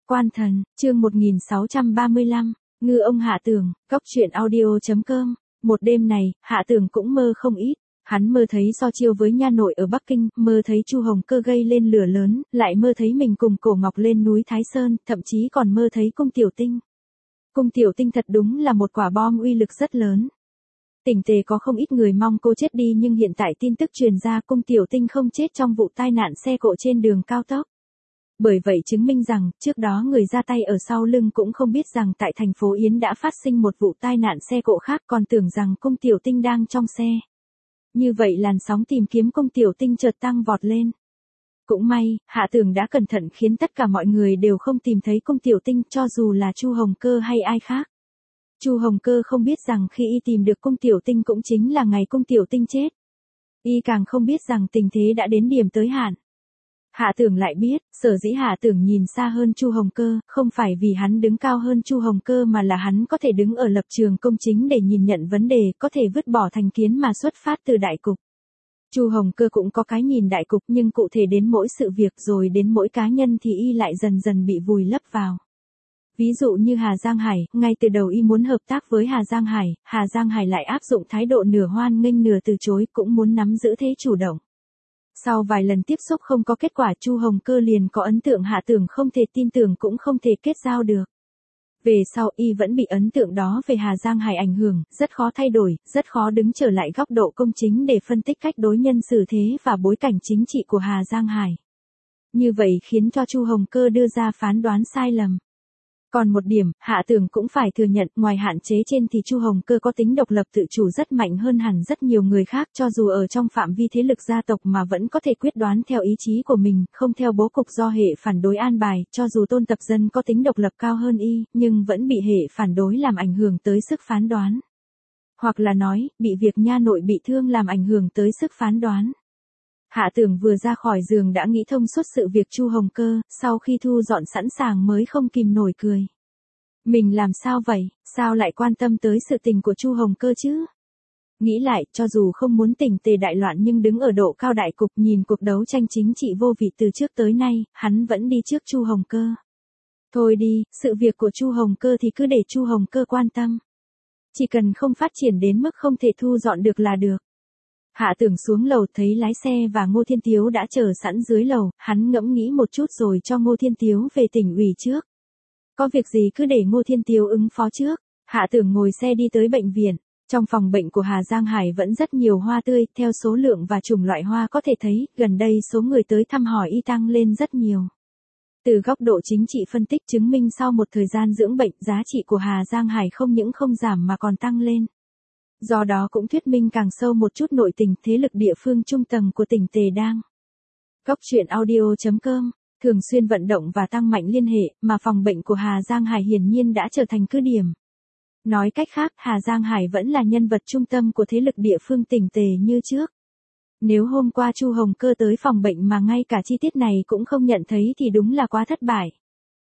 Quan thần, chương 1635, ngư ông Hạ Tường, góc truyện audio.com. Một đêm này, Hạ Tường cũng mơ không ít. Hắn mơ thấy so chiêu với nha nội ở Bắc Kinh, mơ thấy Chu Hồng Cơ gây lên lửa lớn, lại mơ thấy mình cùng Cổ Ngọc lên núi Thái Sơn, thậm chí còn mơ thấy Cung Tiểu Tinh. Cung Tiểu Tinh thật đúng là một quả bom uy lực rất lớn. Tỉnh Tề có không ít người mong cô chết đi, nhưng hiện tại tin tức truyền ra Cung Tiểu Tinh không chết trong vụ tai nạn xe cộ trên đường cao tốc. Bởi vậy chứng minh rằng, trước đó người ra tay ở sau lưng cũng không biết rằng tại thành phố Yến đã phát sinh một vụ tai nạn xe cộ khác, còn tưởng rằng Cung Tiểu Tinh đang trong xe. Như vậy làn sóng tìm kiếm Cung Tiểu Tinh chợt tăng vọt lên. Cũng may, Hạ Tường đã cẩn thận khiến tất cả mọi người đều không tìm thấy Cung Tiểu Tinh, cho dù là Chu Hồng Cơ hay ai khác. Chu Hồng Cơ không biết rằng khi y tìm được Cung Tiểu Tinh cũng chính là ngày Cung Tiểu Tinh chết. Y càng không biết rằng tình thế đã đến điểm tới hạn. Hạ Tường lại biết, sở dĩ Hạ Tường nhìn xa hơn Chu Hồng Cơ, không phải vì hắn đứng cao hơn Chu Hồng Cơ mà là hắn có thể đứng ở lập trường công chính để nhìn nhận vấn đề, có thể vứt bỏ thành kiến mà xuất phát từ đại cục. Chu Hồng Cơ cũng có cái nhìn đại cục, nhưng cụ thể đến mỗi sự việc rồi đến mỗi cá nhân thì y lại dần dần bị vùi lấp vào. Ví dụ như Hà Giang Hải, ngay từ đầu y muốn hợp tác với Hà Giang Hải lại áp dụng thái độ nửa hoan nghênh nửa từ chối, cũng muốn nắm giữ thế chủ động. Sau vài lần tiếp xúc không có kết quả, Chu Hồng Cơ liền có ấn tượng Hạ Tường không thể tin tưởng cũng không thể kết giao được. Về sau y vẫn bị ấn tượng đó về Hà Giang Hải ảnh hưởng, rất khó thay đổi, rất khó đứng trở lại góc độ công chính để phân tích cách đối nhân xử thế và bối cảnh chính trị của Hà Giang Hải. Như vậy khiến cho Chu Hồng Cơ đưa ra phán đoán sai lầm. Còn một điểm, Hạ Tường cũng phải thừa nhận, ngoài hạn chế trên thì Chu Hồng Cơ có tính độc lập tự chủ rất mạnh hơn hẳn rất nhiều người khác, cho dù ở trong phạm vi thế lực gia tộc mà vẫn có thể quyết đoán theo ý chí của mình, không theo bố cục do hệ phản đối an bài, cho dù Tôn Tập Dân có tính độc lập cao hơn y, nhưng vẫn bị hệ phản đối làm ảnh hưởng tới sức phán đoán. Hoặc là nói, bị việc nha nội bị thương làm ảnh hưởng tới sức phán đoán. Hạ Tường vừa ra khỏi giường đã nghĩ thông suốt sự việc Chu Hồng Cơ, sau khi thu dọn sẵn sàng mới không kìm nổi cười. Mình làm sao vậy, sao lại quan tâm tới sự tình của Chu Hồng Cơ chứ? Nghĩ lại, cho dù không muốn Tỉnh Tề đại loạn nhưng đứng ở độ cao đại cục, nhìn cuộc đấu tranh chính trị vô vị từ trước tới nay, hắn vẫn đi trước Chu Hồng Cơ. Thôi đi, sự việc của Chu Hồng Cơ thì cứ để Chu Hồng Cơ quan tâm. Chỉ cần không phát triển đến mức không thể thu dọn được là được. Hạ Tường xuống lầu thấy lái xe và Ngô Thiên Tiếu đã chờ sẵn dưới lầu, hắn ngẫm nghĩ một chút rồi cho Ngô Thiên Tiếu về tỉnh ủy trước. Có việc gì cứ để Ngô Thiên Tiếu ứng phó trước. Hạ Tường ngồi xe đi tới bệnh viện. Trong phòng bệnh của Hà Giang Hải vẫn rất nhiều hoa tươi, theo số lượng và chủng loại hoa có thể thấy, gần đây số người tới thăm hỏi y tăng lên rất nhiều. Từ góc độ chính trị phân tích chứng minh sau một thời gian dưỡng bệnh, giá trị của Hà Giang Hải không những không giảm mà còn tăng lên. Do đó cũng thuyết minh càng sâu một chút nội tình thế lực địa phương trung tầng của tỉnh Tề đang. Góc truyện audio.com, thường xuyên vận động và tăng mạnh liên hệ, mà phòng bệnh của Hà Giang Hải hiển nhiên đã trở thành cứ điểm. Nói cách khác, Hà Giang Hải vẫn là nhân vật trung tâm của thế lực địa phương tỉnh Tề như trước. Nếu hôm qua Chu Hồng Cơ tới phòng bệnh mà ngay cả chi tiết này cũng không nhận thấy thì đúng là quá thất bại.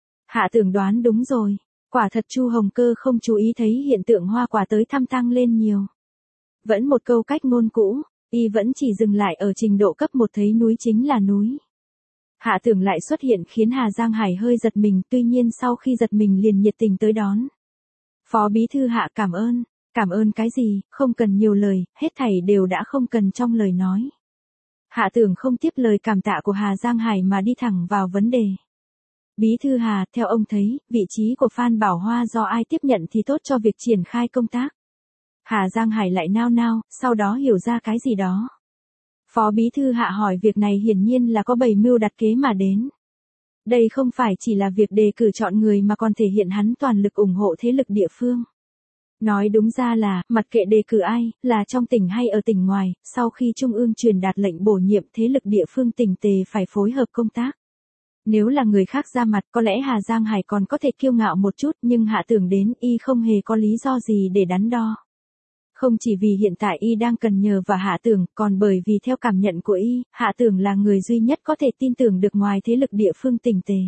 Hạ Tường đoán đúng rồi. Quả thật Chu Hồng Cơ không chú ý thấy hiện tượng hoa quả tới thăm tăng lên nhiều. Vẫn một câu cách ngôn cũ, y vẫn chỉ dừng lại ở trình độ cấp 1 thấy núi chính là núi. Hạ Tường lại xuất hiện khiến Hà Giang Hải hơi giật mình, tuy nhiên sau khi giật mình liền nhiệt tình tới đón. Phó bí thư Hạ cảm ơn cái gì, không cần nhiều lời, hết thảy đều đã không cần trong lời nói. Hạ Tường không tiếp lời cảm tạ của Hà Giang Hải mà đi thẳng vào vấn đề. Bí thư Hà, theo ông thấy, vị trí của Phan Bảo Hoa do ai tiếp nhận thì tốt cho việc triển khai công tác? Hà Giang Hải lại nao nao, sau đó hiểu ra cái gì đó. Phó bí thư Hạ hỏi việc này hiển nhiên là có bày mưu đặt kế mà đến. Đây không phải chỉ là việc đề cử chọn người mà còn thể hiện hắn toàn lực ủng hộ thế lực địa phương. Nói đúng ra là, mặc kệ đề cử ai, là trong tỉnh hay ở tỉnh ngoài, sau khi Trung ương truyền đạt lệnh bổ nhiệm thế lực địa phương tỉnh Tề phải phối hợp công tác. Nếu là người khác ra mặt có lẽ Hà Giang Hải còn có thể kiêu ngạo một chút, nhưng Hạ Tường đến y không hề có lý do gì để đắn đo. Không chỉ vì hiện tại y đang cần nhờ vào Hạ Tường, còn bởi vì theo cảm nhận của y, Hạ Tường là người duy nhất có thể tin tưởng được ngoài thế lực địa phương tỉnh Tề.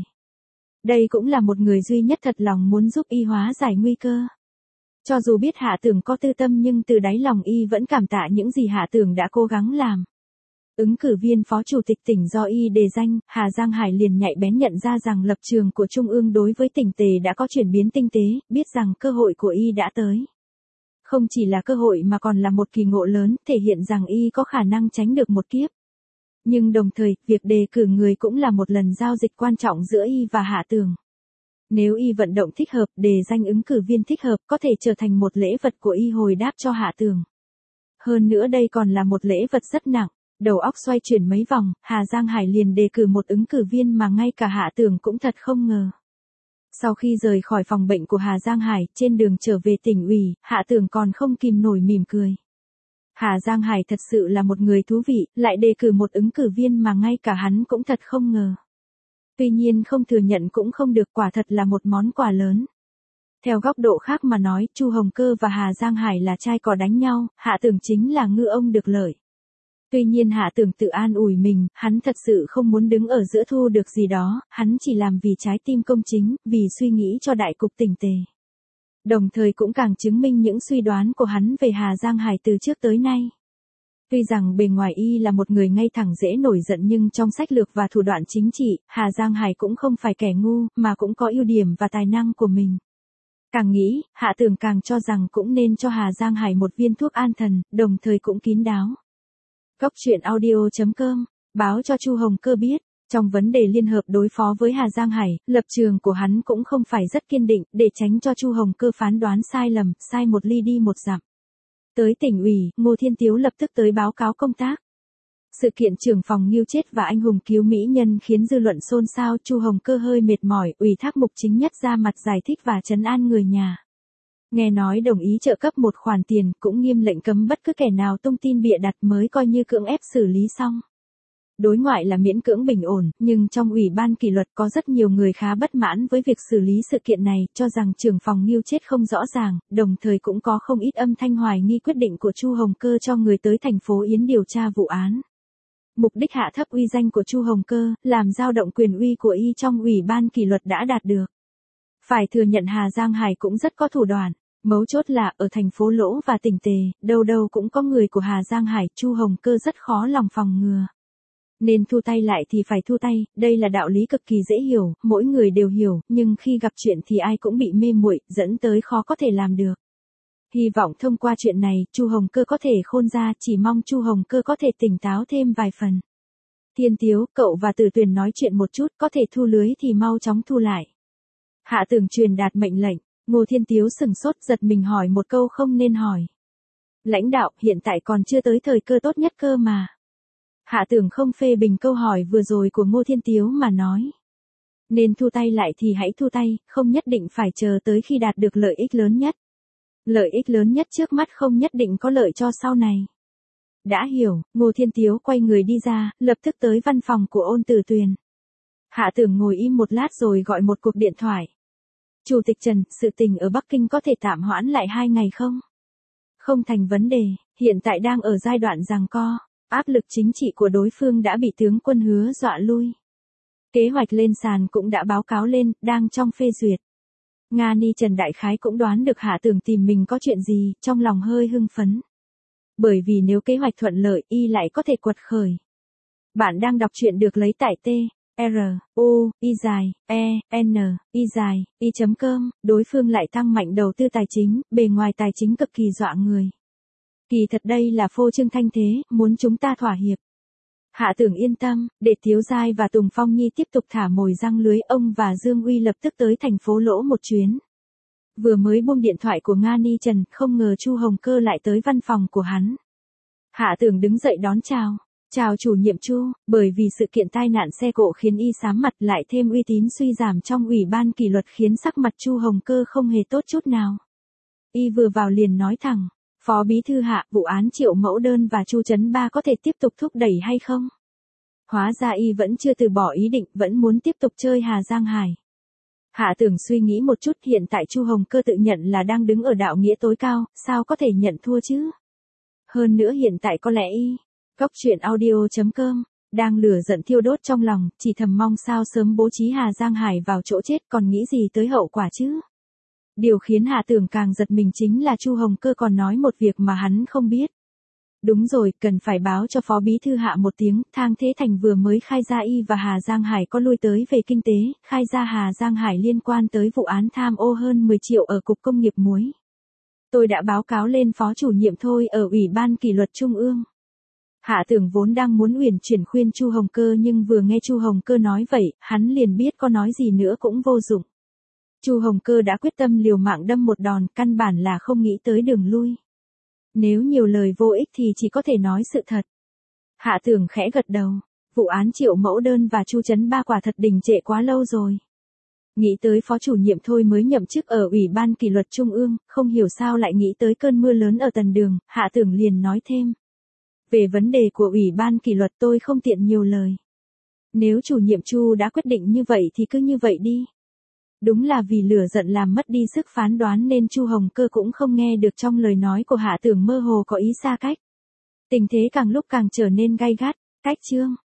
Đây cũng là một người duy nhất thật lòng muốn giúp y hóa giải nguy cơ. Cho dù biết Hạ Tường có tư tâm nhưng từ đáy lòng y vẫn cảm tạ những gì Hạ Tường đã cố gắng làm. Ứng cử viên phó chủ tịch tỉnh do y đề danh, Hà Giang Hải liền nhạy bén nhận ra rằng lập trường của Trung ương đối với tỉnh Tề đã có chuyển biến tinh tế, biết rằng cơ hội của y đã tới. Không chỉ là cơ hội mà còn là một kỳ ngộ lớn, thể hiện rằng y có khả năng tránh được một kiếp. Nhưng đồng thời, việc đề cử người cũng là một lần giao dịch quan trọng giữa y và Hạ Tường. Nếu y vận động thích hợp, đề danh ứng cử viên thích hợp, có thể trở thành một lễ vật của y hồi đáp cho Hạ Tường. Hơn nữa đây còn là một lễ vật rất nặng. Đầu óc xoay chuyển mấy vòng, Hà Giang Hải liền đề cử một ứng cử viên mà ngay cả Hạ Tường cũng thật không ngờ. Sau khi rời khỏi phòng bệnh của Hà Giang Hải, trên đường trở về tỉnh ủy, Hạ Tường còn không kìm nổi mỉm cười. Hà Giang Hải thật sự là một người thú vị, lại đề cử một ứng cử viên mà ngay cả hắn cũng thật không ngờ. Tuy nhiên không thừa nhận cũng không được, quả thật là một món quà lớn. Theo góc độ khác mà nói, Chu Hồng Cơ và Hà Giang Hải là trai cò đánh nhau, Hạ Tường chính là ngư ông được lợi. Tuy nhiên Hạ Tường tự an ủi mình, hắn thật sự không muốn đứng ở giữa thu được gì đó, hắn chỉ làm vì trái tim công chính, vì suy nghĩ cho đại cục tỉnh Tề. Đồng thời cũng càng chứng minh những suy đoán của hắn về Hà Giang Hải từ trước tới nay. Tuy rằng bề ngoài y là một người ngay thẳng dễ nổi giận nhưng trong sách lược và thủ đoạn chính trị, Hà Giang Hải cũng không phải kẻ ngu, mà cũng có ưu điểm và tài năng của mình. Càng nghĩ, Hạ Tường càng cho rằng cũng nên cho Hà Giang Hải một viên thuốc an thần, đồng thời cũng kín đáo. Góc truyện audio.com, báo cho Chu Hồng Cơ biết, trong vấn đề liên hợp đối phó với Hà Giang Hải, lập trường của hắn cũng không phải rất kiên định, để tránh cho Chu Hồng Cơ phán đoán sai lầm, sai một ly đi một dặm. Tới tỉnh ủy, Ngô Thiên Tiếu lập tức tới báo cáo công tác. Sự kiện trưởng phòng Ngưu chết và anh hùng cứu mỹ nhân khiến dư luận xôn xao, Chu Hồng Cơ hơi mệt mỏi, ủy thác Mục Chính Nhất ra mặt giải thích và trấn an người nhà. Nghe nói đồng ý trợ cấp một khoản tiền, cũng nghiêm lệnh cấm bất cứ kẻ nào tung tin bịa đặt mới coi như cưỡng ép xử lý xong. Đối ngoại là miễn cưỡng bình ổn, nhưng trong ủy ban kỷ luật có rất nhiều người khá bất mãn với việc xử lý sự kiện này, cho rằng trưởng phòng Ngưu chết không rõ ràng, đồng thời cũng có không ít âm thanh hoài nghi quyết định của Chu Hồng Cơ cho người tới thành phố Yến điều tra vụ án. Mục đích hạ thấp uy danh của Chu Hồng Cơ, làm dao động quyền uy của y trong ủy ban kỷ luật đã đạt được. Phải thừa nhận Hà Giang Hải cũng rất có thủ đoạn. Mấu chốt là, ở thành phố Lỗ và tỉnh Tề, đâu đâu cũng có người của Hà Giang Hải, Chu Hồng Cơ rất khó lòng phòng ngừa. Nên thu tay lại thì phải thu tay, đây là đạo lý cực kỳ dễ hiểu, mỗi người đều hiểu, nhưng khi gặp chuyện thì ai cũng bị mê muội, dẫn tới khó có thể làm được. Hy vọng thông qua chuyện này, Chu Hồng Cơ có thể khôn ra, chỉ mong Chu Hồng Cơ có thể tỉnh táo thêm vài phần. Thiên Tiếu, cậu và Tử Tuyền nói chuyện một chút, có thể thu lưới thì mau chóng thu lại. Hạ Tường truyền đạt mệnh lệnh. Ngô Thiên Tiếu sừng sốt, giật mình hỏi một câu không nên hỏi. Lãnh đạo, hiện tại còn chưa tới thời cơ tốt nhất cơ mà. Hạ Tường không phê bình câu hỏi vừa rồi của Ngô Thiên Tiếu mà nói. Nên thu tay lại thì hãy thu tay, không nhất định phải chờ tới khi đạt được lợi ích lớn nhất. Lợi ích lớn nhất trước mắt không nhất định có lợi cho sau này. Đã hiểu, Ngô Thiên Tiếu quay người đi ra, lập tức tới văn phòng của Ôn Tử Tuyền. Hạ Tường ngồi im một lát rồi gọi một cuộc điện thoại. Chủ tịch Trần, sự tình ở Bắc Kinh có thể tạm hoãn lại 2 ngày không? Không thành vấn đề, hiện tại đang ở giai đoạn giằng co, áp lực chính trị của đối phương đã bị tướng quân Hứa dọa lui. Kế hoạch lên sàn cũng đã báo cáo lên, đang trong phê duyệt. Nga Ni Trần đại khái cũng đoán được Hạ Tường tìm mình có chuyện gì, trong lòng hơi hưng phấn. Bởi vì nếu kế hoạch thuận lợi, y lại có thể quật khởi. Bạn đang đọc truyện được lấy tại t.r.o.i.e.n.i.com, đối phương lại tăng mạnh đầu tư tài chính, bề ngoài tài chính cực kỳ dọa người. Kỳ thật đây là phô trương thanh thế, muốn chúng ta thỏa hiệp. Hạ Tường yên tâm, để Tiếu Giai và Tùng Phong Nhi tiếp tục thả mồi răng lưới, ông và Dương Uy lập tức tới thành phố Lỗ một chuyến. Vừa mới buông điện thoại của Nga Ni Trần, không ngờ Chu Hồng Cơ lại tới văn phòng của hắn. Hạ Tường đứng dậy đón chào. Chào chủ nhiệm Chu, bởi vì sự kiện tai nạn xe cộ khiến y xám mặt, lại thêm uy tín suy giảm trong ủy ban kỷ luật khiến sắc mặt Chu Hồng Cơ không hề tốt chút nào. Y vừa vào liền nói thẳng, Phó Bí Thư Hạ, vụ án Triệu Mẫu Đơn và Chu Trấn Ba có thể tiếp tục thúc đẩy hay không? Hóa ra y vẫn chưa từ bỏ ý định, vẫn muốn tiếp tục chơi Hà Giang Hải. Hạ Tường suy nghĩ một chút, hiện tại Chu Hồng Cơ tự nhận là đang đứng ở đạo nghĩa tối cao, sao có thể nhận thua chứ? Hơn nữa hiện tại có lẽ y, Góc truyện audio.com, đang lửa giận thiêu đốt trong lòng, chỉ thầm mong sao sớm bố trí Hà Giang Hải vào chỗ chết, còn nghĩ gì tới hậu quả chứ? Điều khiến Hạ Tường càng giật mình chính là Chu Hồng Cơ còn nói một việc mà hắn không biết. Đúng rồi, cần phải báo cho Phó Bí Thư Hạ một tiếng, Thang Thế Thành vừa mới khai ra y và Hà Giang Hải có lui tới về kinh tế, khai ra Hà Giang Hải liên quan tới vụ án tham ô hơn 10 triệu ở Cục Công nghiệp Muối. Tôi đã báo cáo lên Phó chủ nhiệm thôi ở Ủy ban Kỷ luật Trung ương. Hạ Tưởng vốn đang muốn uyển chuyển khuyên Chu Hồng Cơ nhưng vừa nghe Chu Hồng Cơ nói vậy, hắn liền biết có nói gì nữa cũng vô dụng. Chu Hồng Cơ đã quyết tâm liều mạng đâm một đòn, căn bản là không nghĩ tới đường lui. Nếu nhiều lời vô ích thì chỉ có thể nói sự thật. Hạ Tưởng khẽ gật đầu. Vụ án Triệu Mẫu Đơn và Chu Trấn Ba quả thật đình trệ quá lâu rồi. Nghĩ tới Phó chủ nhiệm thôi mới nhậm chức ở Ủy ban Kỷ luật Trung ương, không hiểu sao lại nghĩ tới cơn mưa lớn ở Tần Đường, Hạ Tưởng liền nói thêm. Về vấn đề của Ủy ban Kỷ luật tôi không tiện nhiều lời. Nếu chủ nhiệm Chu đã quyết định như vậy thì cứ như vậy đi. Đúng là vì lửa giận làm mất đi sức phán đoán nên Chu Hồng Cơ cũng không nghe được trong lời nói của Hạ Tưởng mơ hồ có ý xa cách. Tình thế càng lúc càng trở nên gay gắt, cách chương.